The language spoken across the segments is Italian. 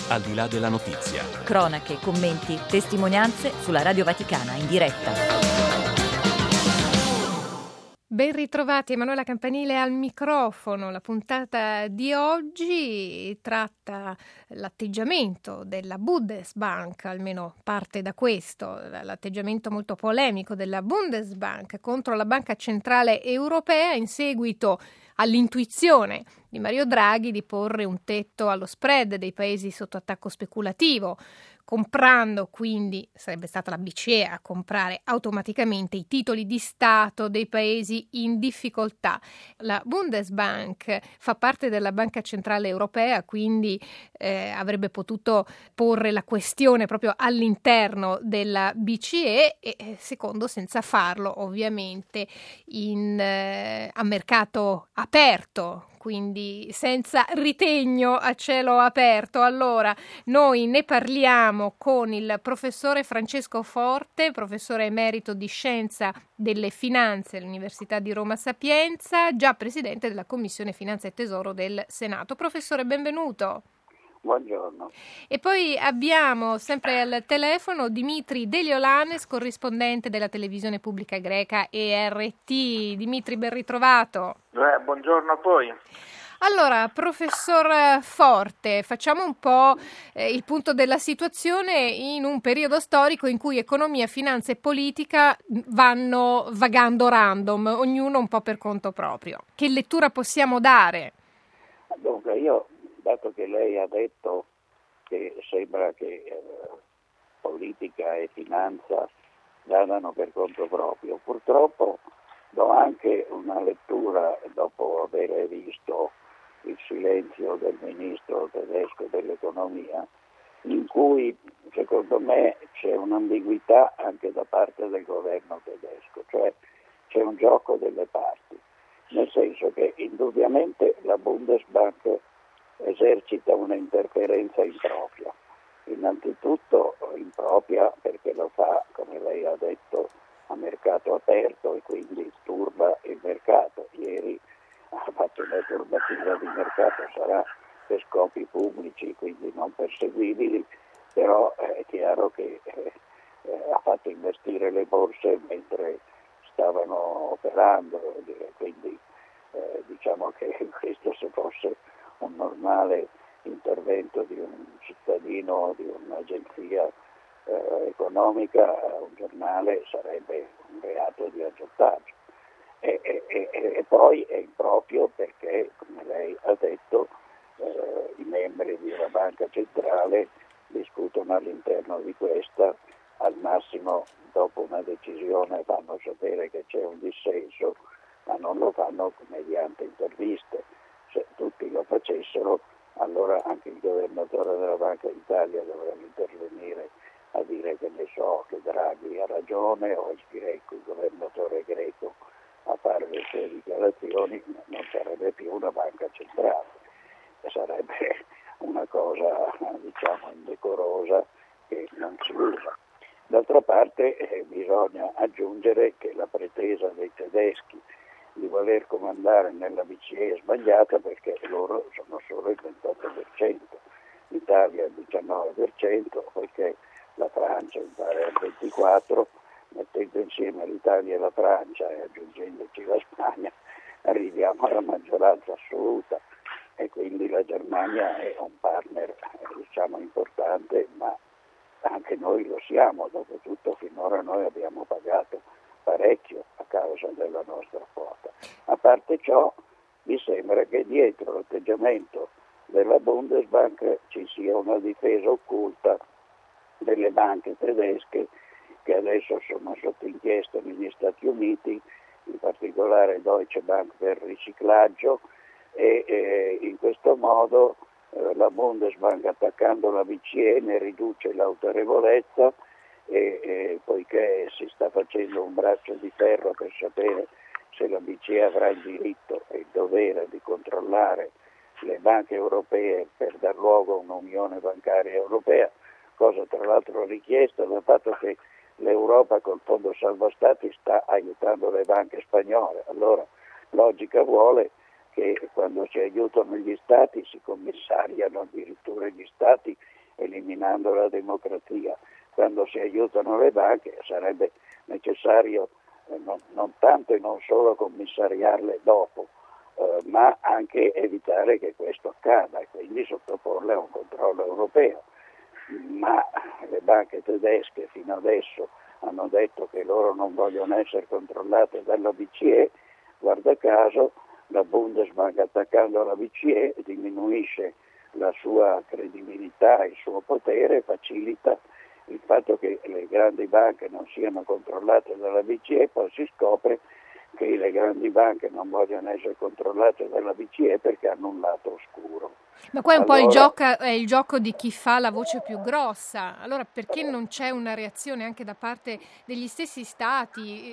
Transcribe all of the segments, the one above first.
al di là della notizia. Cronache, commenti, testimonianze sulla Radio Vaticana in diretta. Ben ritrovati, Emanuela Campanile al microfono. La puntata di oggi tratta l'atteggiamento della Bundesbank, almeno parte da questo, l'atteggiamento molto polemico della Bundesbank contro la Banca Centrale Europea in seguito all'intuizione di Mario Draghi di porre un tetto allo spread dei paesi sotto attacco speculativo, comprando quindi, sarebbe stata la BCE a comprare automaticamente i titoli di Stato dei paesi in difficoltà. La Bundesbank fa parte della Banca Centrale Europea, quindi avrebbe potuto porre la questione proprio all'interno della BCE e secondo senza farlo ovviamente a mercato aperto, quindi senza ritegno a cielo aperto. Allora, noi ne parliamo con il professore Francesco Forte, professore emerito di Scienza delle Finanze all'Università di Roma Sapienza, già presidente della Commissione Finanza e Tesoro del Senato. Professore, benvenuto. Buongiorno. E poi abbiamo sempre al telefono Dimitri Deliolanes, corrispondente della televisione pubblica greca ERT. Dimitri, ben ritrovato. Buongiorno a voi. Allora, professor Forte, facciamo un po' il punto della situazione in un periodo storico in cui economia, finanza e politica vanno vagando random, ognuno un po' per conto proprio. Che lettura possiamo dare? Dunque, dato che lei ha detto che sembra che politica e finanza vadano per conto proprio, purtroppo do anche una lettura, dopo aver visto il silenzio del ministro tedesco dell'economia, in cui secondo me c'è un'ambiguità anche da parte del governo tedesco, cioè c'è un gioco delle parti, nel senso che indubbiamente la Bundesbank esercita una interferenza impropria. Innanzitutto impropria perché lo fa, come lei ha detto, a mercato aperto e quindi turba il mercato. Ieri ha fatto una turbativa di mercato, sarà per scopi pubblici, quindi non perseguibili, però è chiaro che ha fatto investire le borse mentre stavano operando, quindi diciamo che questo, se fosse un normale intervento di un cittadino, di un'agenzia economica, un giornale, sarebbe un reato di aggiotaggio. E poi è improprio perché, come lei ha detto, i membri di una banca centrale discutono all'interno di questa, al massimo dopo una decisione fanno sapere che c'è un dissenso, ma non lo fanno mediante interviste. Se tutti lo facessero, allora anche il governatore della Banca d'Italia dovrebbe intervenire a dire che Draghi ha ragione, o il governatore greco a fare le sue dichiarazioni. Non sarebbe più una banca centrale, sarebbe una cosa indecorosa che non si usa. D'altra parte bisogna aggiungere che la pretesa dei tedeschi di voler comandare nella BCE è sbagliata, perché loro sono solo il 28%, l'Italia il 19%, poiché la Francia mi pare al 24%, mettendo insieme l'Italia e la Francia e aggiungendoci la Spagna arriviamo alla maggioranza assoluta, e quindi la Germania è un partner importante, ma anche noi lo siamo. Dopotutto finora noi abbiamo pagato parecchio a causa della nostra quota. A parte ciò, mi sembra che dietro l'atteggiamento della Bundesbank ci sia una difesa occulta delle banche tedesche, che adesso sono sotto inchiesta negli Stati Uniti, in particolare Deutsche Bank per riciclaggio, e in questo modo la Bundesbank, attaccando la BCE, ne riduce l'autorevolezza, e poiché si sta facendo un braccio di ferro per sapere se la BCE avrà il diritto e il dovere di controllare le banche europee per dar luogo a un'unione bancaria europea, cosa tra l'altro richiesta dal fatto che l'Europa col fondo salva stati sta aiutando le banche spagnole. Allora logica vuole che quando si aiutano gli stati si commissariano addirittura gli stati eliminando la democrazia. Quando si aiutano le banche sarebbe necessario non tanto e non solo commissariarle dopo, ma anche evitare che questo accada e quindi sottoporle a un controllo europeo. Ma le banche tedesche fino adesso hanno detto che loro non vogliono essere controllate dalla BCE, guarda caso la Bundesbank attaccando la BCE diminuisce la sua credibilità, il suo potere, facilita il fatto che le grandi banche non siano controllate dalla BCE, poi si scopre che le grandi banche non vogliono essere controllate dalla BCE perché hanno un lato oscuro. Ma qua è un po' il gioco di chi fa la voce più grossa. Allora perché non c'è una reazione anche da parte degli stessi stati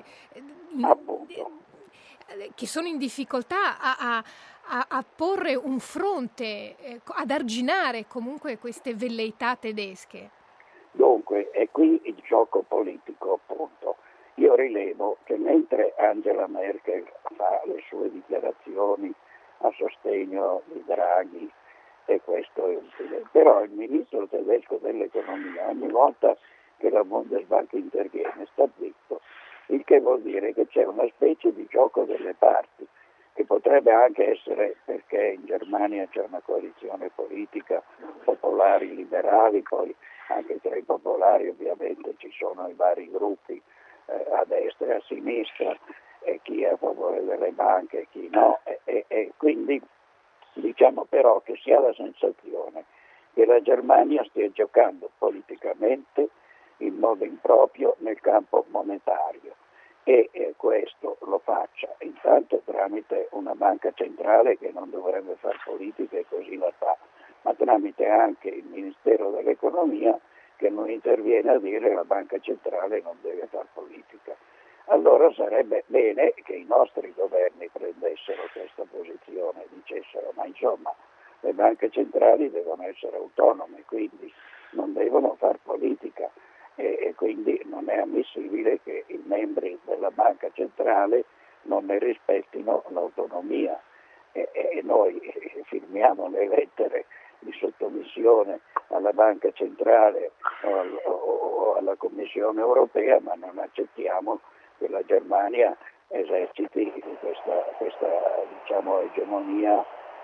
che sono in difficoltà a porre un fronte, ad arginare comunque queste velleità tedesche? Dunque, è qui il gioco politico, appunto. Io rilevo che mentre Angela Merkel fa le sue dichiarazioni a sostegno di Draghi, e questo è utile, però il ministro tedesco dell'economia ogni volta che la Bundesbank interviene sta zitto, il che vuol dire che c'è una specie di gioco delle parti, che potrebbe anche essere perché in Germania c'è una coalizione politica, popolari liberali, poi anche tra i popolari ovviamente ci sono i vari gruppi a destra e a sinistra, e chi è a favore delle banche e chi no, e quindi diciamo però che si ha la sensazione che la Germania stia giocando politicamente in modo improprio nel campo monetario e questo lo faccia intanto tramite una banca centrale che non dovrebbe fare politica e così la fa, ma tramite anche il Ministero dell'Economia che non interviene a dire che la banca centrale non deve fare politica. Allora sarebbe bene che i nostri governi prendessero questa posizione e dicessero ma insomma le banche centrali devono essere autonome, quindi non devono fare politica e quindi non è ammissibile che i membri della banca centrale non ne rispettino l'autonomia e noi firmiamo le lettere di sottomissione alla banca centrale o alla Commissione europea, ma non accettiamo che la Germania eserciti questa diciamo, egemonia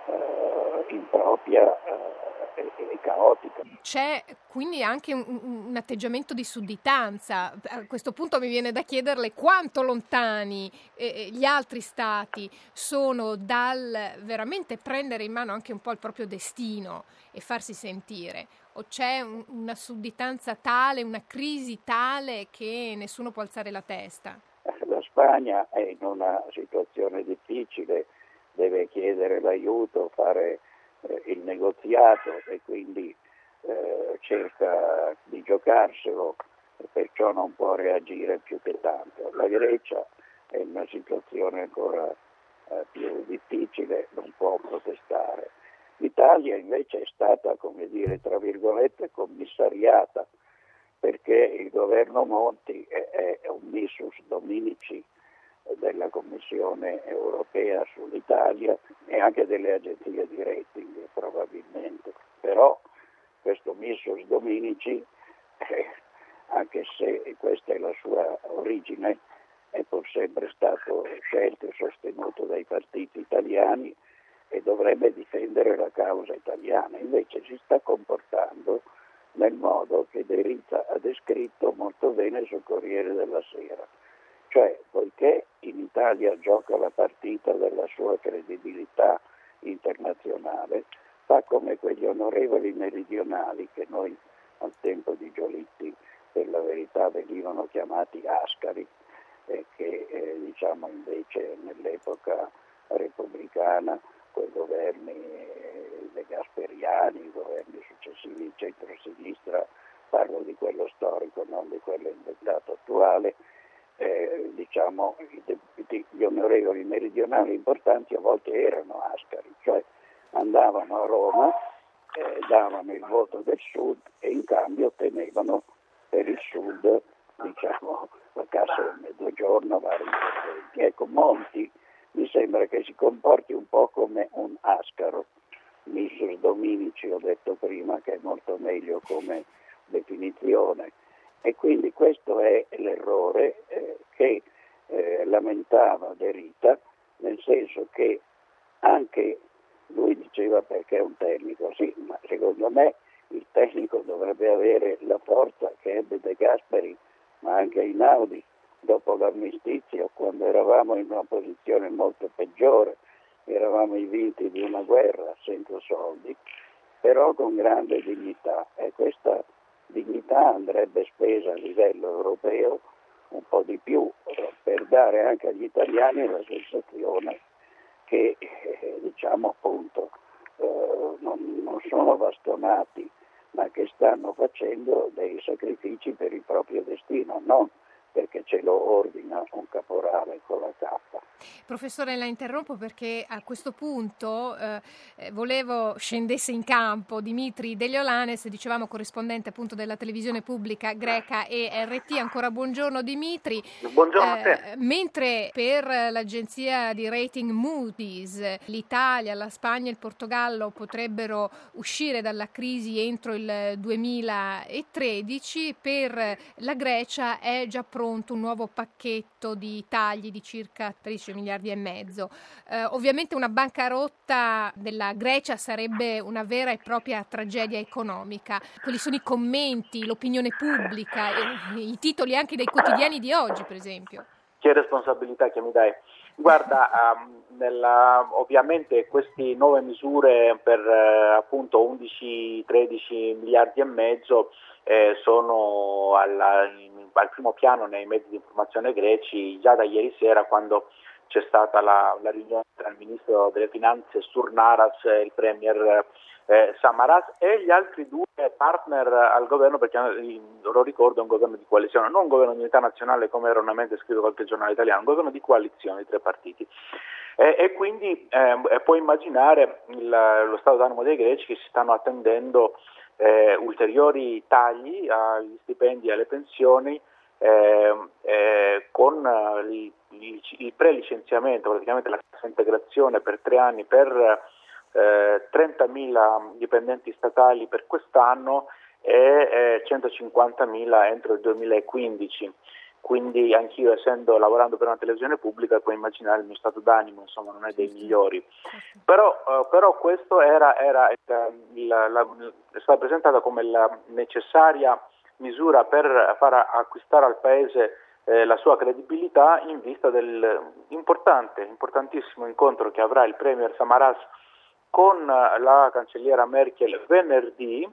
impropria e caotica. C'è quindi anche un atteggiamento di sudditanza. A questo punto mi viene da chiederle quanto lontani gli altri stati sono dal veramente prendere in mano anche un po' il proprio destino e farsi sentire, o c'è una sudditanza tale, una crisi tale che nessuno può alzare la testa? La Spagna è in una situazione difficile, deve chiedere l'aiuto, fare il negoziato e quindi cerca di giocarselo e perciò non può reagire più che tanto. La Grecia è in una situazione ancora più difficile, non può protestare. L'Italia invece è stata, come dire, tra virgolette, commissariata perché il governo Monti è un missus dominici della Commissione europea sull'Italia e anche delle agenzie di rating probabilmente, però questo missus dominici, anche se questa è la sua origine, è pur sempre stato scelto e sostenuto dai partiti italiani e dovrebbe difendere la causa italiana, invece si sta comportando nel modo che De Rizza ha descritto molto bene sul Corriere della Sera. Cioè, poiché in Italia gioca la partita della sua credibilità internazionale, fa come quegli onorevoli meridionali che noi al tempo di Giolitti per la verità venivano chiamati ascari e che diciamo invece nell'epoca repubblicana con i governi dei Gasperiani, i governi successivi di centro-sinistra, parlo di quello storico, non di quello inventato attuale, diciamo gli onorevoli meridionali importanti a volte erano ascari, cioè andavano a Roma, davano il voto del sud e in cambio ottenevano per il sud diciamo la cassa del mezzogiorno, vari interventi. Ecco, Monti mi sembra che si comporti un po' come un ascaro, Missus Dominici, ho detto prima, che è molto meglio come definizione. E quindi questo è l'errore che lamentava De Rita, nel senso che anche lui diceva perché è un tecnico, sì, ma secondo me il tecnico dovrebbe avere la forza che ebbe De Gasperi, ma anche Einaudi, dopo l'armistizio, quando eravamo in una posizione molto peggiore, eravamo i vinti di una guerra senza soldi, però con grande dignità, e questa dignità andrebbe spesa a livello europeo un po' di più, per dare anche agli italiani la sensazione che diciamo appunto non sono bastonati, ma che stanno facendo dei sacrifici per il proprio destino, non perché ce lo ordina un caporale con la cappa. Professore, la interrompo perché a questo punto volevo scendesse in campo Dimitri Deliolanès, dicevamo corrispondente appunto della televisione pubblica greca e RT. Ancora buongiorno Dimitri. Buongiorno a te. Mentre per l'agenzia di rating Moody's l'Italia, la Spagna e il Portogallo potrebbero uscire dalla crisi entro il 2013, per la Grecia è già pronto un nuovo pacchetto di tagli di circa 13 miliardi e mezzo. Ovviamente una bancarotta della Grecia sarebbe una vera e propria tragedia economica. Quali sono i commenti, l'opinione pubblica, i titoli anche dei quotidiani di oggi, per esempio? Che responsabilità che mi dai? Guarda, ovviamente queste nuove misure per appunto 11-13 miliardi e mezzo sono al primo piano nei mezzi di informazione greci già da ieri sera, quando c'è stata la riunione tra il ministro delle finanze Stournaras e il premier Samaras e gli altri due partner al governo, perché lo ricordo è un governo di coalizione, non un governo di unità nazionale come erroneamente scritto qualche giornale italiano, un governo di coalizione di tre partiti. E quindi puoi immaginare lo stato d'animo dei greci, che si stanno attendendo ulteriori tagli agli stipendi e alle pensioni, con il prelicenziamento, praticamente la cassa integrazione per 3 anni per 30.000 dipendenti statali per quest'anno e 150.000 entro il 2015. Quindi anch'io, lavorando per una televisione pubblica, puoi immaginare il mio stato d'animo, insomma non è dei migliori. Però questo è stata presentata come la necessaria misura per far acquistare al Paese la sua credibilità in vista importantissimo incontro che avrà il premier Samaras con la cancelliera Merkel venerdì.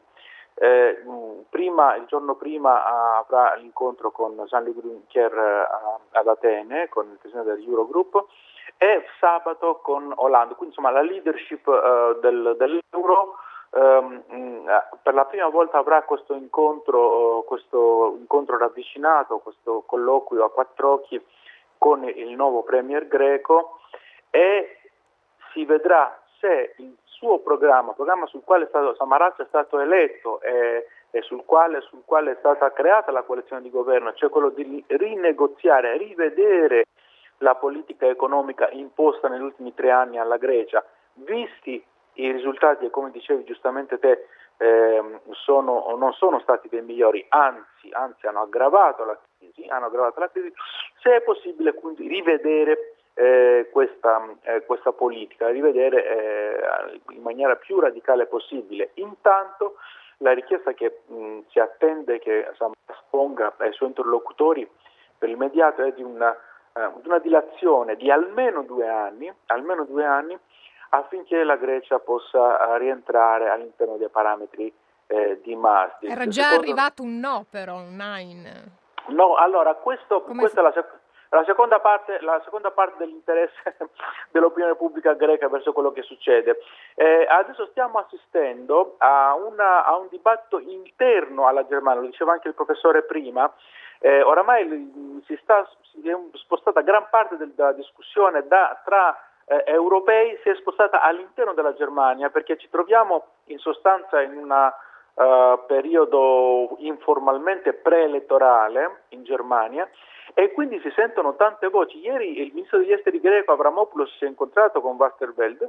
Il giorno prima avrà l'incontro con Jean-Luc Juncker ad Atene, con il presidente dell'Eurogroup, e sabato con Hollande. Quindi insomma la leadership dell'Euro per la prima volta avrà questo incontro ravvicinato, questo colloquio a quattro occhi con il nuovo premier greco, e si vedrà se il suo programma sul quale Samaras è stato eletto e sul quale è stata creata la coalizione di governo, cioè quello di rinegoziare, rivedere la politica economica imposta negli ultimi 3 anni alla Grecia, visti i risultati che, come dicevi giustamente te, non sono stati dei migliori, anzi hanno aggravato la crisi, se è possibile quindi rivedere questa politica, rivedere in maniera più radicale possibile. Intanto la richiesta che si attende che Samaras ponga ai suoi interlocutori per l'immediato è di una dilazione di almeno 2 anni, affinché la Grecia possa rientrare all'interno dei parametri di Maastricht. Era già arrivato un no, però, un nine. No, allora questa è la seconda parte dell'interesse dell'opinione pubblica greca verso quello che succede. Adesso stiamo assistendo a un dibattito interno alla Germania, lo diceva anche il professore prima. Oramai si è spostata gran parte della discussione tra europei, si è spostata all'interno della Germania, perché ci troviamo in sostanza in un periodo informalmente preelettorale in Germania, e quindi si sentono tante voci. Ieri il ministro degli esteri greco Avramopoulos si è incontrato con Westerwelle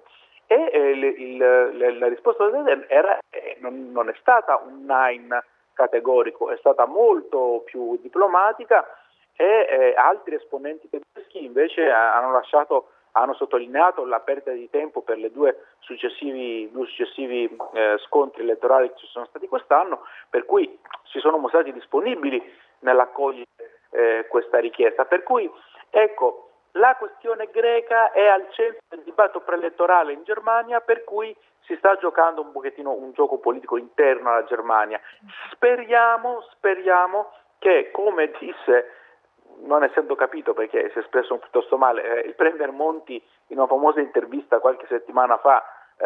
la risposta del era non è stata un nein categorico, è stata molto più diplomatica e altri esponenti tedeschi invece hanno sottolineato la perdita di tempo per le due successivi scontri elettorali che ci sono stati quest'anno, per cui si sono mostrati disponibili nell'accogliere questa richiesta. Per cui, ecco, la questione greca è al centro del dibattito preelettorale in Germania, per cui si sta giocando un pochettino un gioco politico interno alla Germania. Speriamo che, come disse, non essendo capito perché si è espresso piuttosto male, il Premier Monti in una famosa intervista qualche settimana fa,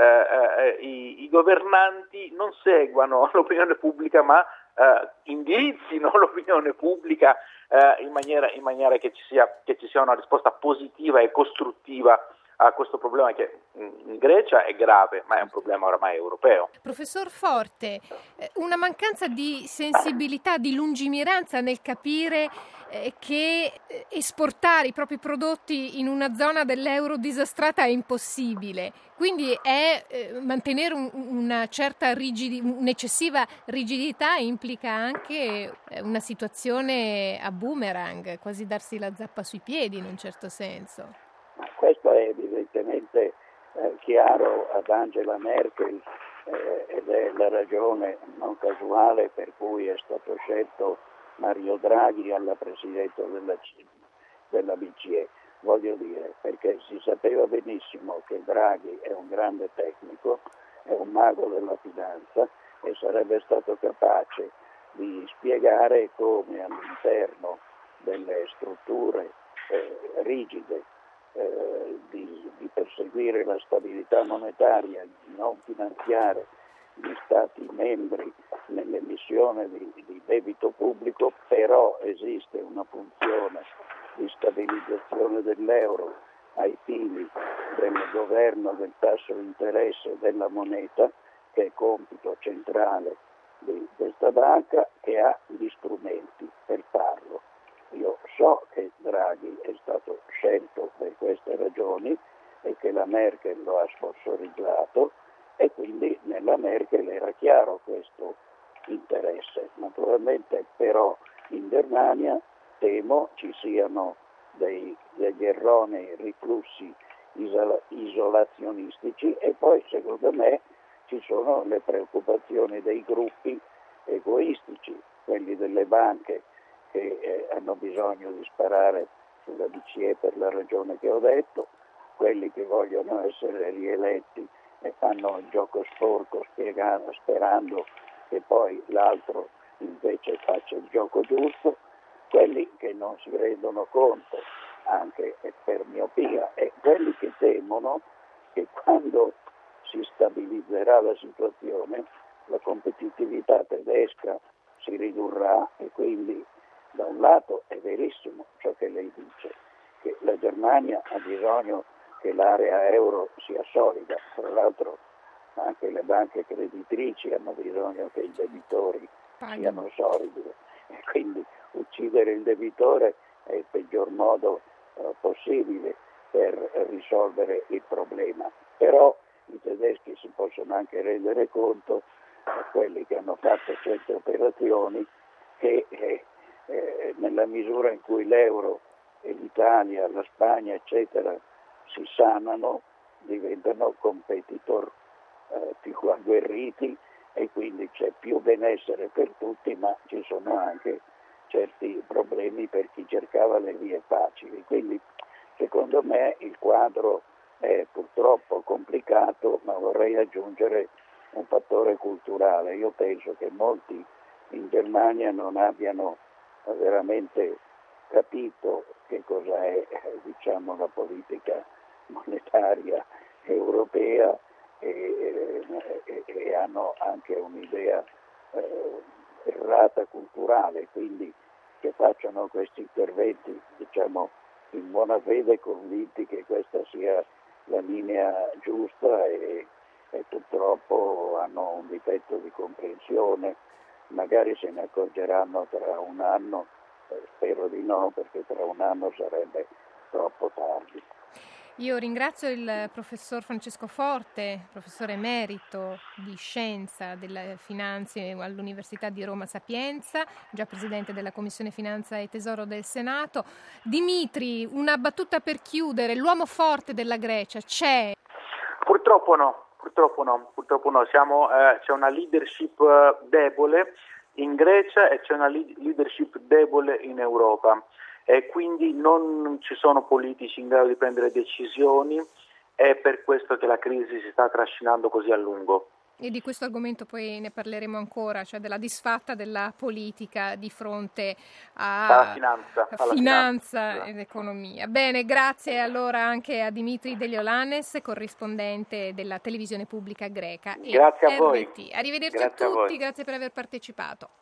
i governanti non seguano l'opinione pubblica ma indirizzino l'opinione pubblica in maniera che ci sia una risposta positiva e costruttiva a questo problema che in Grecia è grave, ma è un problema oramai europeo. Professor Forte, una mancanza di sensibilità, di lungimiranza nel capire che esportare i propri prodotti in una zona dell'euro disastrata è impossibile, quindi è mantenere una certa un'eccessiva rigidità implica anche una situazione a boomerang, quasi darsi la zappa sui piedi in un certo senso. Ma questo è evidentemente chiaro ad Angela Merkel ed è la ragione non casuale per cui è stato scelto Mario Draghi alla presidenza della BCE. Voglio dire, perché si sapeva benissimo che Draghi è un grande tecnico, è un mago della finanza e sarebbe stato capace di spiegare come all'interno delle strutture rigide di perseguire la stabilità monetaria, di non finanziare gli Stati membri nell'emissione di debito pubblico, però esiste una funzione di stabilizzazione dell'euro ai fini del governo del tasso di interesse della moneta, che è compito centrale di questa banca, che ha gli strumenti per farlo. Io so che Draghi è stato scelto per queste ragioni e che la Merkel lo ha sponsorizzato e quindi nella Merkel era chiaro questo interesse. Naturalmente però in Germania temo ci siano degli erronei riflussi isolazionistici e poi secondo me ci sono le preoccupazioni dei gruppi egoistici, quelli delle banche che hanno bisogno di sparare sulla BCE per la ragione che ho detto, quelli che vogliono essere rieletti e fanno il gioco sporco sperando che poi l'altro invece faccia il gioco giusto, quelli che non si rendono conto anche per miopia e quelli che temono che quando si stabilizzerà la situazione la competitività tedesca si ridurrà e quindi da un lato è verissimo ciò che lei dice, che la Germania ha bisogno che l'area euro sia solida, tra l'altro anche le banche creditrici hanno bisogno che i debitori siano solidi e quindi uccidere il debitore è il peggior modo possibile per risolvere il problema. Però i tedeschi si possono anche rendere conto, quelli che hanno fatto certe operazioni, che nella misura in cui l'euro e l'Italia, la Spagna eccetera si sanano, diventano competitor più agguerriti e quindi c'è più benessere per tutti, ma ci sono anche certi problemi per chi cercava le vie facili. Quindi secondo me il quadro è purtroppo complicato, ma vorrei aggiungere un fattore culturale. Io penso che molti in Germania non abbiano veramente capito che cosa è la politica monetaria europea e hanno anche un'idea errata culturale, quindi che facciano questi interventi in buona fede, convinti che questa sia la linea giusta e purtroppo hanno un difetto di comprensione, magari se ne accorgeranno tra un anno, spero di no perché tra un anno sarebbe troppo tardi. Io ringrazio il professor Francesco Forte, professore emerito di Scienza delle Finanze all'Università di Roma Sapienza, già presidente della Commissione Finanza e Tesoro del Senato. Dimitri, una battuta per chiudere, l'uomo forte della Grecia c'è? Purtroppo no. C'è una leadership debole in Grecia e c'è una leadership debole in Europa. E quindi non ci sono politici in grado di prendere decisioni, è per questo che la crisi si sta trascinando così a lungo. E di questo argomento poi ne parleremo ancora, cioè della disfatta della politica di fronte alla finanza ed economia. Bene, grazie allora anche a Dimitri Deliolannes, corrispondente della televisione pubblica greca. Grazie a voi. Arrivederci a tutti, grazie per aver partecipato.